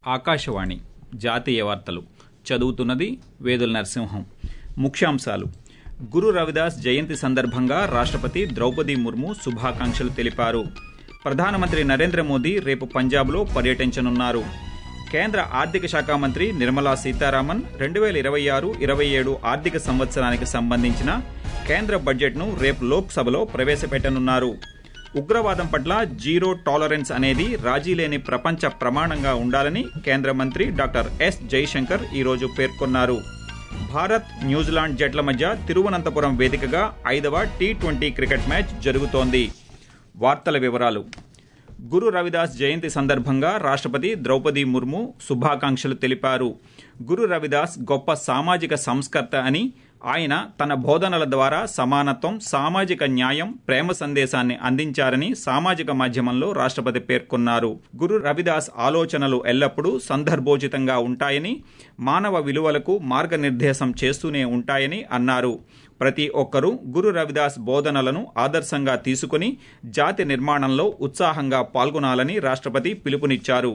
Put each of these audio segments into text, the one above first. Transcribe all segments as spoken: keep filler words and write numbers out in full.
ఆకాశవాణి జాతీయ వార్తలు చదువుతున్నది వేదుల నరసింహం. ముఖ్యాంశాలు. గురు రవిదాస్ జయంతి సందర్భంగా రాష్ట్రపతి ద్రౌపది ముర్ము శుభాకాంక్షలు తెలిపారు. ప్రధానమంత్రి నరేంద్ర మోదీ రేపు పంజాబ్లో పర్యటించనున్నారు. కేంద్ర ఆర్థిక శాఖ మంత్రి నిర్మలా సీతారామన్ రెండు వేల ఇరవై ఆరు ఇరవై ఏడు ఆర్థిక సంవత్సరానికి సంబంధించిన కేంద్ర బడ్జెట్ను రేపు లోక్సభలో ప్రవేశపెట్టనున్నారు. ఉగ్రవాదం పట్ల జీరో టాలరెన్స్ అనేది రాజీలేని ప్రపంచ ప్రమాణంగా ఉండాలని కేంద్ర మంత్రి డాక్టర్ ఎస్ జైశంకర్ ఈరోజు పేర్కొన్నారు. భారత్ న్యూజిలాండ్ జట్ల మధ్య తిరువనంతపురం వేదికగా ఐదవ టీ ట్వంటీ క్రికెట్ మ్యాచ్ జరుగుతోంది. వార్తల వివరాలు. గురు రవిదాస్ జయంతి సందర్భంగా రాష్ట్రపతి ద్రౌపది ముర్ము శుభాకాంక్షలు తెలిపారు. గురు రవిదాస్ గొప్ప సామాజిక సంస్కర్త అని, ఆయన తన బోధనల ద్వారా సమానత్వం, సామాజిక న్యాయం, ప్రేమ సందేశాన్ని అందించారని సామాజిక మాధ్యమంలో రాష్ట్రపతి పేర్కొన్నారు. గురు రవిదాస్ ఆలోచనలు ఎల్లప్పుడూ సందర్భోచితంగా ఉంటాయని, మానవ విలువలకు మార్గనిర్దేశం చేస్తూనే ఉంటాయని అన్నారు. ప్రతి ఒక్కరూ గురు రవిదాస్ బోధనలను ఆదర్శంగా తీసుకుని జాతి నిర్మాణంలో ఉత్సాహంగా పాల్గొనాలని రాష్ట్రపతి పిలుపునిచ్చారు.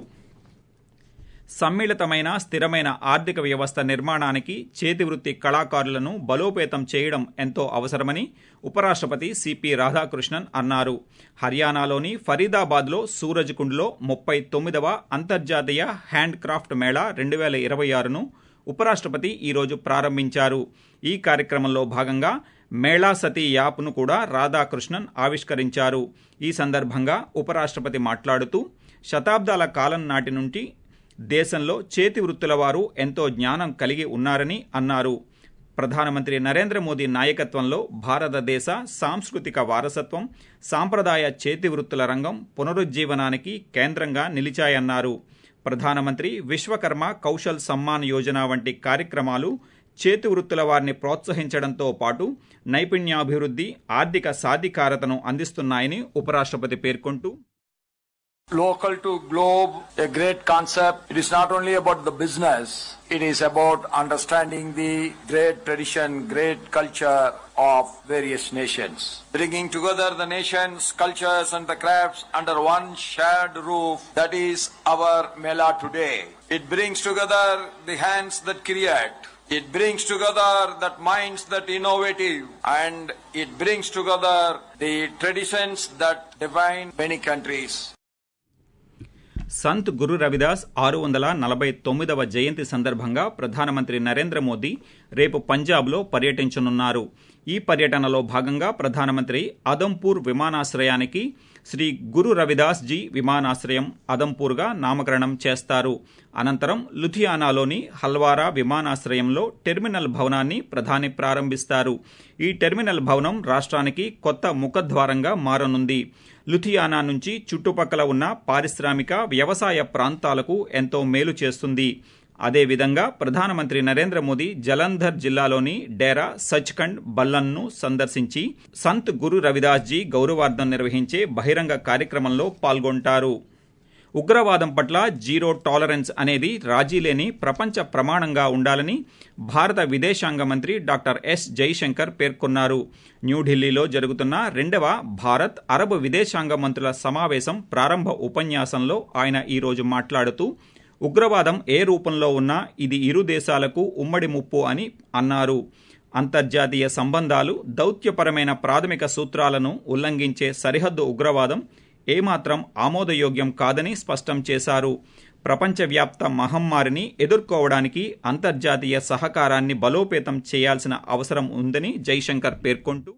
సమ్మిళితమైన స్థిరమైన ఆర్థిక వ్యవస్థ నిర్మాణానికి చేతివృత్తి కళాకారులను బలోపేతం చేయడం ఎంతో అవసరమని ఉపరాష్ట్రపతి సిపి రాధాకృష్ణన్ అన్నారు. హర్యానాలోని ఫరీదాబాద్లో సూరజ్కుండ్లో ముప్పై తొమ్మిదవ అంతర్జాతీయ హ్యాండ్ క్రాఫ్ట్ మేళా రెండు వేల ఇరవై ఆరును ఉపరాష్ట్రపతి ఈరోజు ప్రారంభించారు. ఈ కార్యక్రమంలో భాగంగా మేళా సతీ యాప్ను కూడా రాధాకృష్ణన్ ఆవిష్కరించారు. ఈ సందర్భంగా ఉపరాష్ట్రపతి మాట్లాడుతూ, శతాబ్దాల కాలం నాటి నుండి దేశంలో చేతి వృత్తుల వారు ఎంతో జ్ఞానం కలిగి ఉన్నారని అన్నారు. ప్రధానమంత్రి నరేంద్ర మోదీ నాయకత్వంలో భారతదేశ సాంస్కృతిక వారసత్వం, సాంప్రదాయ చేతి వృత్తుల రంగం పునరుజ్జీవనానికి కేంద్రంగా నిలిచాయన్నారు. ప్రధానమంత్రి విశ్వకర్మ కౌశల్ సమ్మాన్ యోజన వంటి కార్యక్రమాలు చేతి వృత్తుల వారిని ప్రోత్సహించడంతో పాటు నైపుణ్యాభివృద్ధి, ఆర్థిక సాధికారతను అందిస్తున్నాయని ఉపరాష్ట్రపతి పేర్కొంటూ, Local to globe, a great concept. It is not only about the business, it is about understanding the great tradition, great culture of various nations. Bringing together the nations, cultures and the crafts under one shared roof, that is our Mela today. It brings together the hands that create. It brings together that minds that innovative, and it brings together the traditions that define many countries. Sant గురు రవిదాస్ ఆరు వందల నలభై తొమ్మిదవ జయంతి సందర్భంగా ప్రధానమంత్రి నరేంద్ర మోదీ రేపు పంజాబ్లో పర్యటించనున్నారు. ఈ పర్యటనలో భాగంగా ప్రధానమంత్రి అదంపూర్ విమానాశ్రయానికి శ్రీ గురు రవిదాస్ జీ విమానాశ్రయం అదంపూర్గా నామకరణం చేస్తారు. అనంతరం లుధియానాలోని హల్వారా విమానాశ్రయంలో టెర్మినల్ భవనాన్ని ప్రధాని ప్రారంభిస్తారు. ఈ టెర్మినల్ భవనం రాష్ట్రానికి కొత్త ముఖద్వారంగా మారనుంది. లుధియానా నుంచి చుట్టుపక్కల ఉన్న పారిశ్రామిక, వ్యవసాయ ప్రాంతాలకు ఎంతో మేలు చేస్తుంది. అదేవిధంగా ప్రధానమంత్రి నరేంద్ర మోదీ జలంధర్ జిల్లాలోని డేరా సచ్ఖండ్ బల్లన్ను సందర్శించి సంత్ గురు రవిదాస్ జీ గౌరవార్థం నిర్వహించే బహిరంగ కార్యక్రమంలో పాల్గొంటారు. ఉగ్రవాదం పట్ల జీరో టాలరెన్స్ అనేది రాజీలేని ప్రపంచ ప్రమాణంగా ఉండాలని భారత విదేశాంగ మంత్రి డాక్టర్ ఎస్ జైశంకర్ పేర్కొన్నారు. న్యూఢిల్లీలో జరుగుతున్న రెండవ భారత్ అరబ్ విదేశాంగ మంత్రుల సమావేశం ప్రారంభ ఉపన్యాసంలో ఆయన ఈరోజు మాట్లాడుతూ, ఉగ్రవాదం ఏ రూపంలో ఉన్నా ఇది ఇరు దేశాలకు ఉమ్మడి ముప్పు అని అన్నారు. అంతర్జాతీయ సంబంధాలు, దౌత్యపరమైన ప్రాథమిక సూత్రాలను ఉల్లంఘించే సరిహద్దు ఉగ్రవాదం ఏమాత్రం ఆమోదయోగ్యం కాదని స్పష్టం చేశారు. ప్రపంచవ్యాప్త మహమ్మారిని ఎదుర్కోవడానికి అంతర్జాతీయ సహకారాన్ని బలోపేతం చేయాల్సిన అవసరం ఉందని జైశంకర్ పేర్కొంటూ,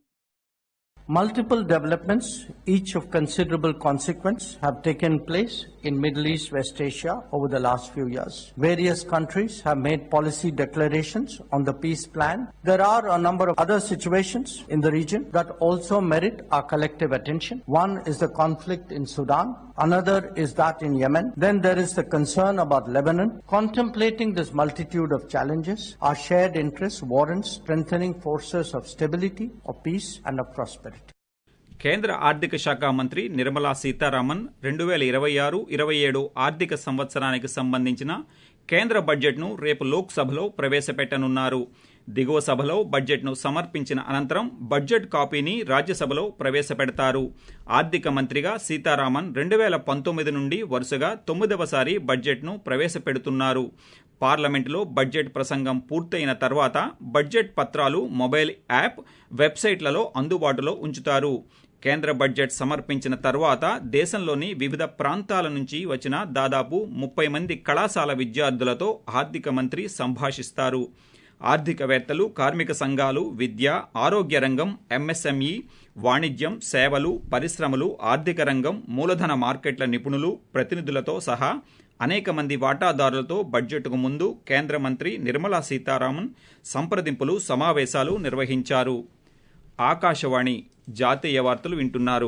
Multiple developments, each of considerable consequence, have taken place in Middle East, West Asia over the last few years. Various countries have made policy declarations on the peace plan. There are a number of other situations in the region that also merit our collective attention. One is the conflict in Sudan. Another is that in Yemen. Then there is the concern about Lebanon. Contemplating this multitude of challenges, our shared interests warrants strengthening forces of stability, of peace and of prosperity. కేంద్ర ఆర్థిక శాఖ మంత్రి నిర్మలా సీతారామన్ రెండు వేల ఇరవై ఆరు ఇరవై ఏడు ఆర్థిక సంవత్సరానికి సంబంధించిన కేంద్ర బడ్జెట్ను రేపు లోక్సభలో ప్రవేశపెట్టనున్నారు. దిగువ సభలో బడ్జెట్ను సమర్పించిన అనంతరం బడ్జెట్ కాపీని రాజ్యసభలో ప్రవేశపెడతారు. ఆర్థిక మంత్రిగా సీతారామన్ రెండు వేల పంతొమ్మిది నుండి వరుసగా తొమ్మిదవసారి బడ్జెట్ను ప్రవేశపెడుతున్నారు. పార్లమెంటులో బడ్జెట్ ప్రసంగం పూర్తయిన తర్వాత బడ్జెట్ పత్రాలు మొబైల్ యాప్, వెబ్సైట్లలో అందుబాటులో ఉంచుతారు. కేంద్ర బడ్జెట్ సమర్పించిన తర్వాత దేశంలోని వివిధ ప్రాంతాల నుంచి వచ్చిన దాదాపు ముప్పై మంది కళాశాల విద్యార్థులతో ఆర్థిక మంత్రి సంభాషిస్తారు. ఆర్థికవేత్తలు, కార్మిక సంఘాలు, విద్య, ఆరోగ్య రంగం, ఎంఎస్ఎంఈ, వాణిజ్యం, సేవలు, పరిశ్రమలు, ఆర్థిక రంగం, మూలధన మార్కెట్ల నిపుణులు, ప్రతినిధులతో సహా అనేక మంది వాటాదారులతో బడ్జెట్కు ముందు కేంద్ర మంత్రి నిర్మలా సీతారామన్ సంప్రదింపులు, సమావేశాలు నిర్వహించారు. ఆకాశవాణి జాతీయ వార్తలు వింటున్నారు.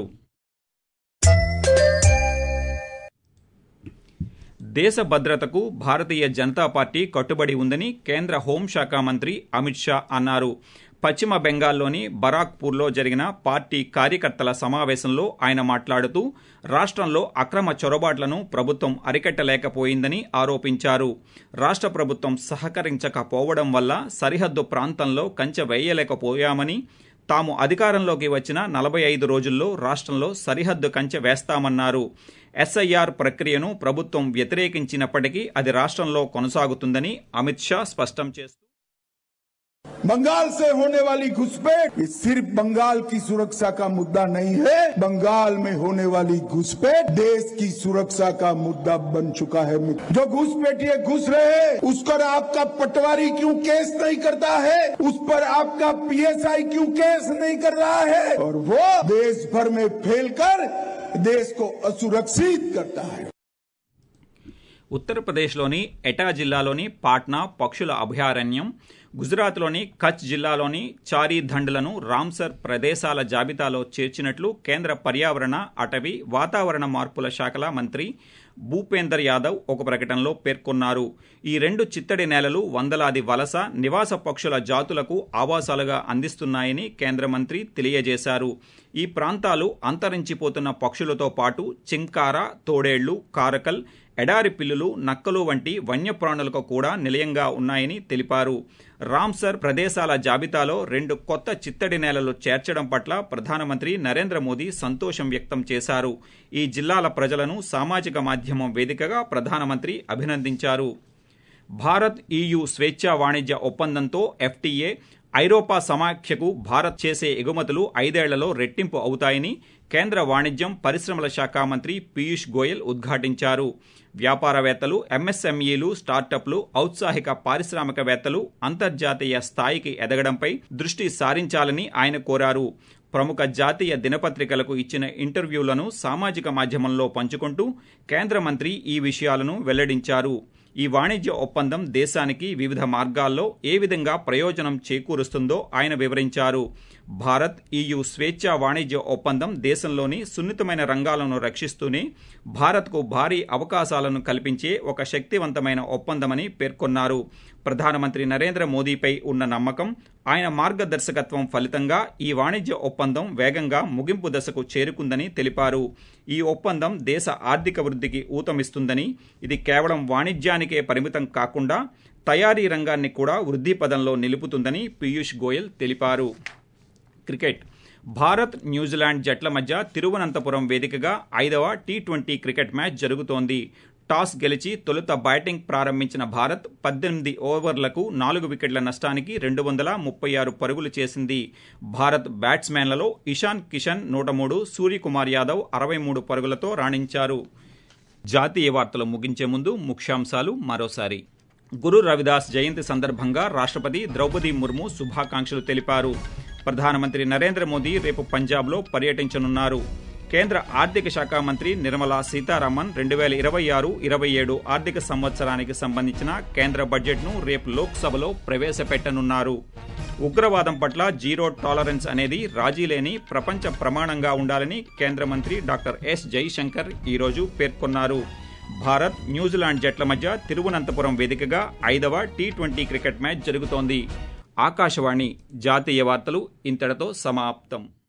దేశ భద్రతకు భారతీయ జనతా పార్టీ కట్టుబడి ఉందని కేంద్ర హోంశాఖ మంత్రి అమిత్ షా అన్నారు. పశ్చిమ బెంగాల్లోని బరాక్పూర్లో జరిగిన పార్టీ కార్యకర్తల సమావేశంలో ఆయన మాట్లాడుతూ రాష్ట్రంలో అక్రమ చొరబాట్లను ప్రభుత్వం అరికట్టలేకపోయిందని ఆరోపించారు. రాష్ట్ర ప్రభుత్వం సహకరించకపోవడం వల్ల సరిహద్దు ప్రాంతంలో కంచె వేయలేకపోయామని, తాము అధికారంలోకి వచ్చిన నలభై ఐదు రోజుల్లో రాష్ట్రంలో సరిహద్దు కంచె వేస్తామన్నారు. ఎస్ఐఆర్ ప్రక్రియను ప్రభుత్వం వ్యతిరేకించినప్పటికీ అది రాష్ట్రంలో కొనసాగుతుందని అమిత్ షా స్పష్టం చేస్తూ बंगाल से होने वाली घुसपैठ ये सिर्फ बंगाल की सुरक्षा का मुद्दा नहीं है, बंगाल में होने वाली घुसपैठ देश की सुरक्षा का मुद्दा बन चुका है। जो घुसपैठिए घुस रहे हैं उस पर आपका पटवारी क्यों केस नहीं करता है, उस पर आपका पीएसआई क्यों केस नहीं कर रहा है, और वो देश भर में फैलकर देश को असुरक्षित करता है. ఉత్తరప్రదేశ్లోని ఎటా జిల్లాలోని పాట్నా పక్షుల అభయారణ్యం, గుజరాత్లోని కచ్ జిల్లాలోని చారీధండ్లను రామ్సర్ ప్రదేశాల జాబితాలో చేర్చినట్లు కేంద్ర పర్యావరణ, అటవీ, వాతావరణ మార్పుల శాఖల మంత్రి భూపేందర్ యాదవ్ ఒక ప్రకటనలో పేర్కొన్నారు. ఈ రెండు చిత్తడి నేలలు వందలాది వలస, నివాస పక్షుల జాతులకు ఆవాసాలుగా అందిస్తున్నాయని కేంద్ర మంత్రి తెలియజేశారు. ఈ ప్రాంతాలు అంతరించిపోతున్న పక్షులతో పాటు చింకార, తోడేళ్లు, కారకల్, ఎడారి పిల్లులు, నక్కలు వంటి వన్యప్రాణులకు కూడా నిలయంగా ఉన్నాయని తెలిపారు. రామ్సర్ ప్రదేశాల జాబితాలో రెండు కొత్త చిత్తడి నేలలు చేర్చడం పట్ల ప్రధానమంత్రి నరేంద్ర మోదీ సంతోషం వ్యక్తం చేశారు. ఈ జిల్లాల ప్రజలను సామాజిక మాధ్యమం వేదికగా ప్రధానమంత్రి అభినందించారు. భారత్ ఈయూ స్వేచ్ఛా వాణిజ్య ఒప్పందంతో ఎఫ్టీఏ, ఐరోపా సమాఖ్యకు భారత్ చేసే ఎగుమతులు ఐదేళ్లలో రెట్టింపు అవుతాయని కేంద్ర వాణిజ్యం, పరిశ్రమల శాఖ మంత్రి పీయూష్ గోయల్ ఉద్ఘాటించారు. వ్యాపారవేత్తలు, ఎంఎస్ఎంఈలు, స్టార్టప్లు, ఔత్సాహిక పారిశ్రామికవేత్తలు అంతర్జాతీయ స్థాయికి ఎదగడంపై దృష్టి సారించాలని ఆయన కోరారు. ప్రముఖ జాతీయ దినపత్రికలకు ఇచ్చిన ఇంటర్వ్యూలను సామాజిక మాధ్యమంలో పంచుకుంటూ కేంద్ర మంత్రి ఈ విషయాలను వెల్లడించారు. ఈ వాణిజ్య ఒప్పందం దేశానికి వివిధ మార్గాల్లో ఏ విధంగా ప్రయోజనం చేకూరుస్తుందో ఆయన వివరించారు. భారత్ ఈయూ స్వేచ్ఛా వాణిజ్య ఒప్పందం దేశంలోని సున్నితమైన రంగాలను రక్షిస్తూనే భారత్కు భారీ అవకాశాలను కల్పించే ఒక శక్తివంతమైన ఒప్పందమని పేర్కొన్నారు. ప్రధానమంత్రి నరేంద్ర మోదీపై ఉన్న నమ్మకం, ఆయన మార్గదర్శకత్వం ఫలితంగా ఈ వాణిజ్య ఒప్పందం వేగంగా ముగింపు దశకు చేరుకుందని తెలిపారు. ఈ ఒప్పందం దేశ ఆర్థిక వృద్ధికి ఊతమిస్తుందని, ఇది కేవలం వాణిజ్యానికే పరిమితం కాకుండా తయారీ రంగాన్ని కూడా వృద్ధి పదంలో నిలుపుతుందని పీయూష్ గోయల్ తెలిపారు. క్రికెట్. భారత్, న్యూజిలాండ్ జట్ల మధ్య తిరువనంతపురం వేదికగా ఐదవ టీ ట్వంటీ క్రికెట్ మ్యాచ్ జరుగుతోంది. టాస్ గెలిచి తొలుత బ్యాటింగ్ ప్రారంభించిన భారత్ పద్దెనిమిది ఓవర్లకు నాలుగు వికెట్ల నష్టానికి రెండు వందల ముప్పై ఆరు పరుగులు చేసింది. భారత్ బ్యాట్స్మెన్లలో ఇషాన్ కిషన్ నూట మూడు, సూర్యకుమార్ యాదవ్ అరవై మూడు పరుగులతో రాణించారు. జాతీయ వార్తలు ముగించే ముందు ముఖ్యాంశాలు మరోసారి. గురు రవిదాస్ జయంతి సందర్భంగా రాష్ట్రపతి ద్రౌపది ముర్ము శుభాకాంక్షలు తెలిపారు. ప్రధానమంత్రి నరేంద్ర మోదీ రేపు పంజాబ్లో పర్యటించనున్నారు. కేంద్ర ఆర్థిక శాఖ మంత్రి నిర్మలా సీతారామన్ రెండు వేల ఇరవై ఆరు ఇరవై ఏడు ఆర్థిక సంవత్సరానికి సంబంధించిన కేంద్ర బడ్జెట్ను రేపు లోక్సభలో ప్రవేశపెట్టనున్నారు. ఉగ్రవాదం పట్ల జీరో టాలరెన్స్ అనేది రాజీలేని ప్రపంచ ప్రమాణంగా ఉండాలని కేంద్ర మంత్రి డాక్టర్ ఎస్ జైశంకర్ ఈరోజు పేర్కొన్నారు. భారత్, న్యూజిలాండ్ జట్ల మధ్య తిరువనంతపురం వేదికగా ఐదవ టీ ట్వంటీ క్రికెట్ మ్యాచ్ జరుగుతోంది. ఆకాశవాణి జాతీయ వార్తలు ఇంతటితో సమాప్తం.